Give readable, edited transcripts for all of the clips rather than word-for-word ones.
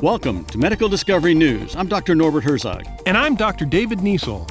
Welcome to Medical Discovery News. I'm Dr. Norbert Herzog. And I'm Dr. David Niesel.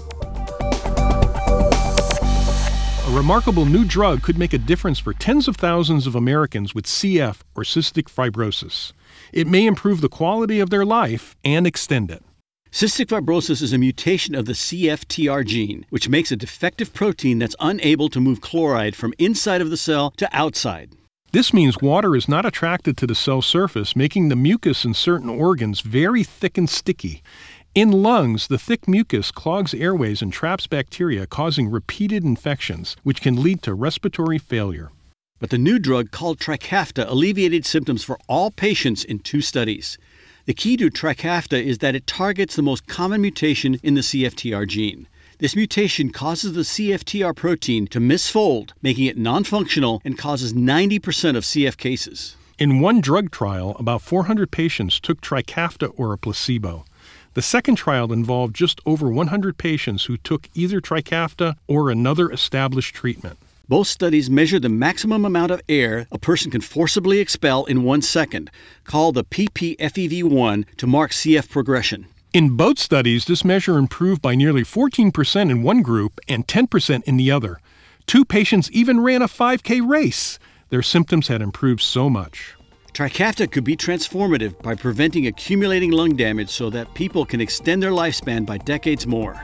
A remarkable new drug could make a difference for tens of thousands of Americans with CF or cystic fibrosis. It may improve the quality of their life and extend it. Cystic fibrosis is a mutation of the CFTR gene, which makes a defective protein that's unable to move chloride from inside of the cell to outside. This means water is not attracted to the cell surface, making the mucus in certain organs very thick and sticky. In lungs, the thick mucus clogs airways and traps bacteria, causing repeated infections, which can lead to respiratory failure. But the new drug called Trikafta alleviated symptoms for all patients in 2 studies. The key to Trikafta is that it targets the most common mutation in the CFTR gene. This mutation causes the CFTR protein to misfold, making it non-functional and causes 90% of CF cases. In one drug trial, about 400 patients took Trikafta or a placebo. The second trial involved just over 100 patients who took either Trikafta or another established treatment. Both studies measured the maximum amount of air a person can forcibly expel in 1 second, called the ppFEV1, to mark CF progression. In both studies, this measure improved by nearly 14% in one group and 10% in the other. 2 patients even ran a 5K race. Their symptoms had improved so much. Trikafta could be transformative by preventing accumulating lung damage so that people can extend their lifespan by decades more.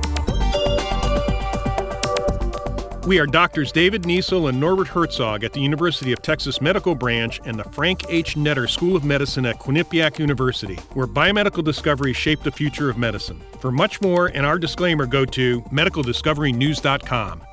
We are Doctors David Niesel and Norbert Herzog at the University of Texas Medical Branch and the Frank H. Netter School of Medicine at Quinnipiac University, where biomedical discoveries shape the future of medicine. For much more and our disclaimer, go to medicaldiscoverynews.com.